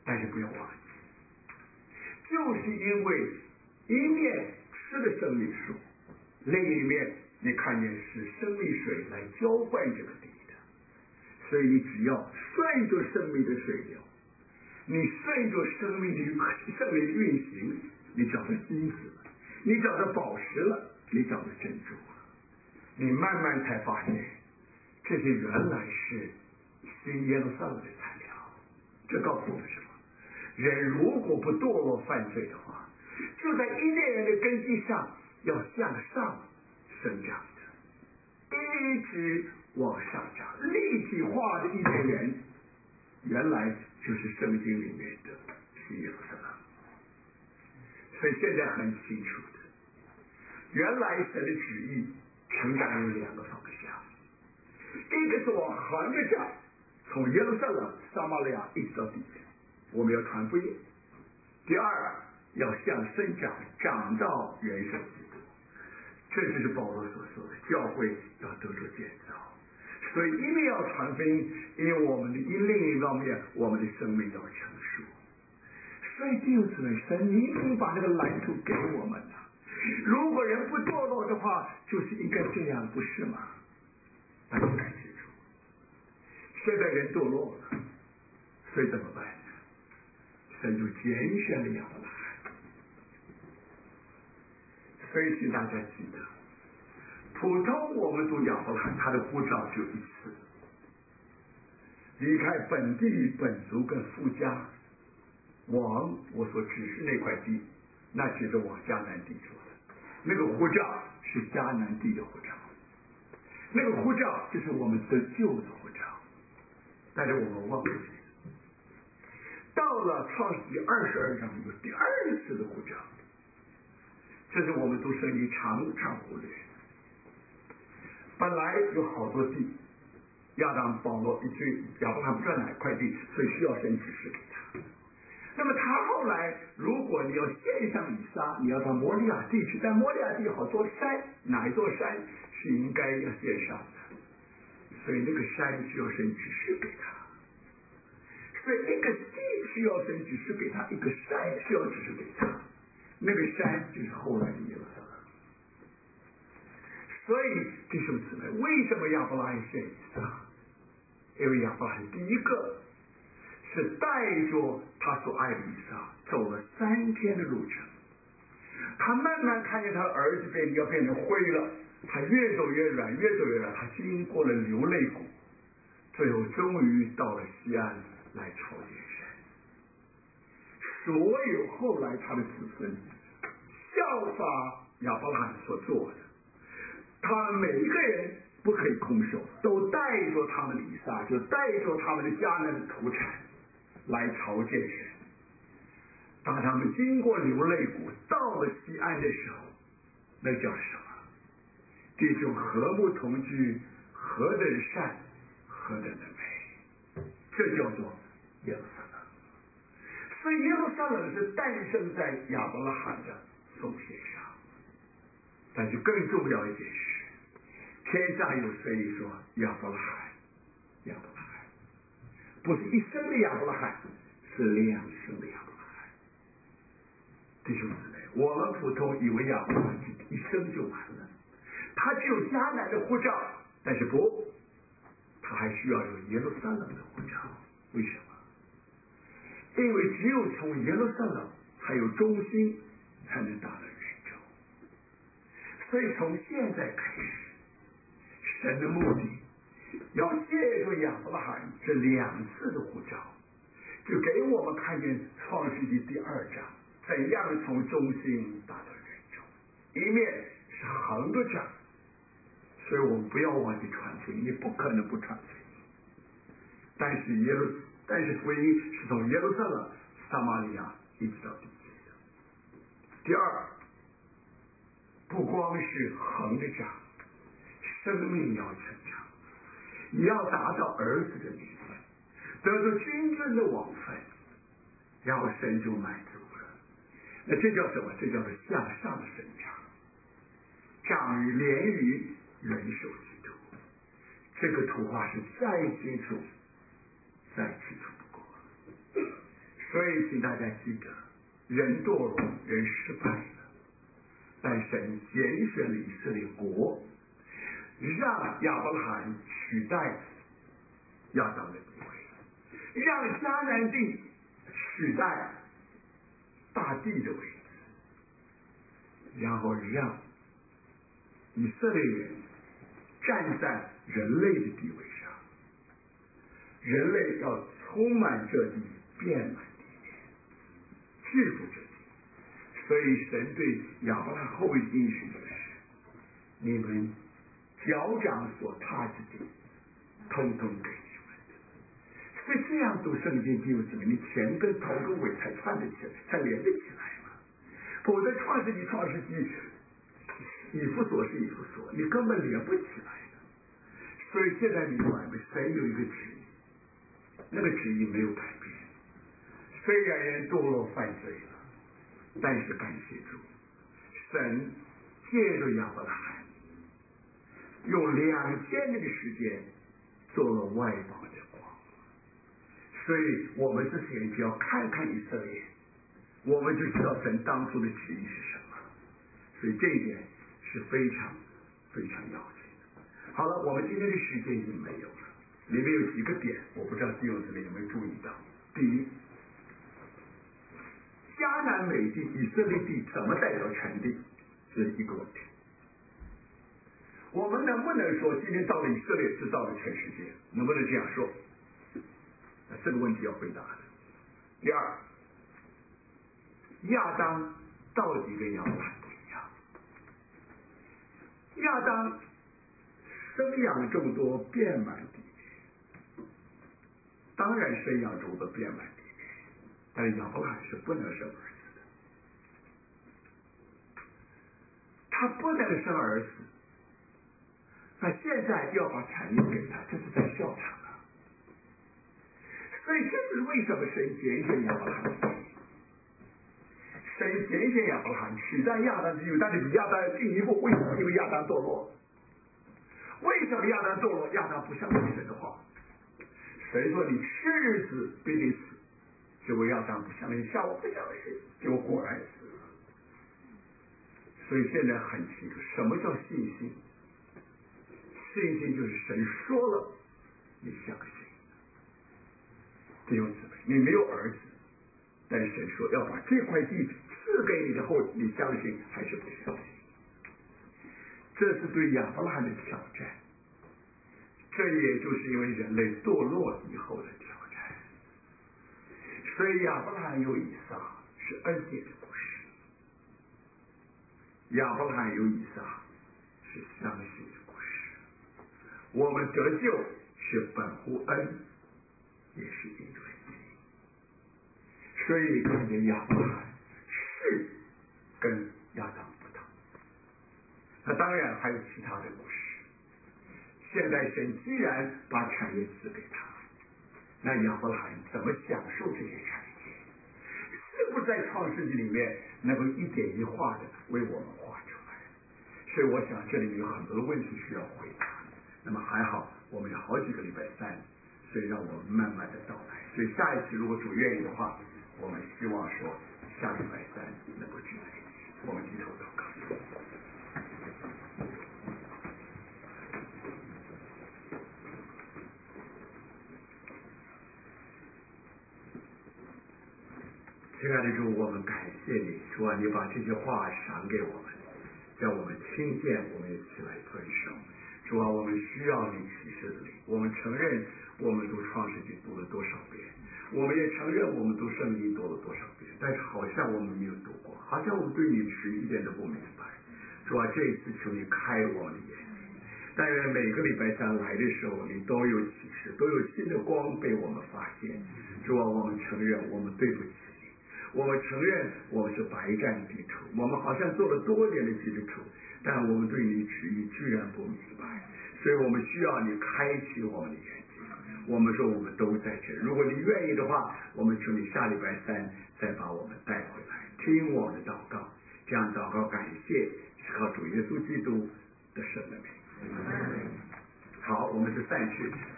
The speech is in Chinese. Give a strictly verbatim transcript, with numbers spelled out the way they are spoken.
但是不要忘记，就是因为一面吃了生命树，另一面你看见是生命水来浇灌这个地的，所以你只要顺着生命的水流，你顺着生命的圣灵的运行，你找到金子了，你找到宝石了，你找到珍珠了，你慢慢才发现这些原来是新耶路撒冷的材料。这告诉我们什么？人如果不堕落犯罪的话，就在伊甸园的根基上要向上生长的，一直往上长。立体化的伊甸园原来就是圣经里面的新耶路撒冷。所以现在很清楚的，原来神的旨意成长有两个方向，一个是往横着长，从耶路撒冷、撒玛利亚一直到底下，我们要传福音；第二，要向生长，长到元首基督。这就是保罗所说的，教会要得着建造。所以一面要传福音，因为我们的因另一方面，我们的生命要成熟。所以弟兄姊妹，神明明把这个蓝图给我们了。如果人不堕落的话，就是应该这样，不是吗？大家看清楚，现在人堕落了，所以怎么办呢？神就拣选了亚伯拉罕。所以请大家记得，普通我们读亚伯拉罕，他的护照只有一次，离开本地本族跟夫家，往我所指示那块地，那就是往迦南地说的。那个护照是迦南地的护照，那个护照就是我们得救的护照，但是我们忘记了。到了创世纪二十二章有第二次的护照，这是我们读圣经常常忽略。本来有好多地，亚当、保罗一追亚伯拉罕不知道哪块地，所以需要神指示给他。那么他后来，如果你要献上以撒，你要到摩利亚地去，但摩利亚地好多山，哪一座山是应该要献上的？所以那个山需要神指示给他。所以一个地需要神指示给他，一个山需要指示给他。那个山就是后来的耶路撒冷。所以弟兄姊妹，为什么亚伯拉罕献以撒？因为亚伯拉罕第一个是带着他所爱的以撒走了三天的路程，他慢慢看见他的儿子变要变成灰了，他越走越软，越走越软，他经过了流泪谷，最后终于到了西安来朝见神。所有后来他的子孙效法亚伯拉罕所做的，他们每一个人不可以空手，都带着他们的以撒，就带着他们的迦南的土产来朝见神。当他们经过流泪谷到了西安的时候，那叫什么？弟兄和睦同居，何等善，何等的美，这叫做耶路撒冷。所以耶路撒冷是诞生在亚伯拉罕的奉献上。但是更重要一件事，天下有谁说亚伯拉罕，亚伯拉罕不是一生的亚伯拉罕，是两生的亚伯拉罕。弟兄姊妹，我们普通以为亚伯拉罕一生就完了，他只有迦南的护照，但是不，他还需要有耶路撒冷的护照。为什么？因为只有从耶路撒冷还有中心，才能达到宇宙。所以从现在开始，神的目的要借着亚伯拉罕这两次的护照，就给我们看见创世纪第二章怎样从中心达到宇宙。一面是横着长，所以我们不要忘记传福音，你不可能不传福音。但是耶路但是福音是从耶路撒冷、撒玛利亚一直到地极的。第二，不光是横着长，生命要成长，你要达到儿子的名分，得到君尊的王分，然后神就满足了。那这叫什么？这叫做向上生长，长于连于元首基督。这个图画是再清楚再清楚不过。所所以请大家记得，人堕落，人失败了，但神拣选了以色列国，让亚伯拉罕取代亚当的地位，让迦南地取代大地的位置，然后让以色列人站在人类的地位上，人类要充满这地，遍满地面，制服这地。所以神对亚伯拉罕后裔的应许就是：你们脚掌所踏之地，通通给你们的。所以这样读圣经，弟兄姊妹，你前跟头跟尾才串得起来，才连得起来嘛。否则创世纪、创世纪，以弗所是以弗所，你根本连不起来的。所以现在明白吗？神有一个旨意，那个旨意没有改变。虽然人堕落犯罪了，但是感谢主，神借着亚伯拉罕用两千年的时间做了外邦的光。所以我们这些人只要看看以色列，我们就知道神当初的旨意是什么。所以这一点是非常非常要紧的。好了，我们今天的时间已经没有了，里面有几个点，我不知道弟兄姊妹有没有注意到。第一，迦南美地、以色列地怎么代表全地，这是一个问题。我们能不能说今天到了以色列是到了全世界？能不能这样说？这个问题要回答的。第二，亚当到底跟亚伯拉罕不一样？亚当生养众多，遍满地面，当然生养众多，遍满地面，但是亚伯拉罕是不能生儿子的，他不能生儿子。那现在要把产业给他，这是在笑他啊！所以这是为什么神拣选亚伯拉罕的原因。神拣选亚伯拉罕取代亚当的地，但是比亚当进一步，为什么？因为亚当堕落。为什么亚当堕落？亚当不相信神的话。神说你吃日子必定死，结果亚当不相信，夏娃不相信，结果果然死了。所以现在很清楚，什么叫信心？信心就是神说了，你相信。弟兄姊妹，你没有儿子，但神说要把这块地赐给你的后，你相信还是不相信？这是对亚伯拉罕的挑战，这也就是因为人类堕落以后的挑战。所以亚伯拉罕有以撒是恩典的故事，亚伯拉罕有以撒是相信的故事。我们得救是本乎恩，也是因为信。所以看见亚伯拉罕是跟亚当不同。那当然还有其他的故事。现在神既然把产业赐给他，那亚伯拉罕怎么享受这些产业？是不是在创世纪里面能够一点一画的为我们画出来？所以我想这里面有很多的问题需要回答。那么还好，我们有好几个礼拜三，所以让我们慢慢的到来。所以下一次如果主愿意的话，我们希望说下礼拜三能够聚在一起，我们低头祷告。亲爱的主，我们感谢你，主啊，你把这些话赏给我们，叫我们听见，我们也起来遵守。主啊，我们需要你启示的灵，我们承认我们读创世纪读了多少遍，我们也承认我们读圣经读了多少遍，但是好像我们没有读过，好像我们对你的旨意一点都不明白。主啊，这一次求你开我们的眼睛，但愿每个礼拜三来的时候，你都有启示，都有新的光被我们发现。主啊，我们承认我们对不起你，我们承认我们是白占地土，我们好像做了多年的基督徒，但我们对你旨意居然不明白，所以我们需要你开启我们的眼睛。我们说我们都在这，如果你愿意的话，我们求你下礼拜三再把我们带回来，听我们的祷告，这样祷告感谢是靠主耶稣基督的圣名。好，我们就散去。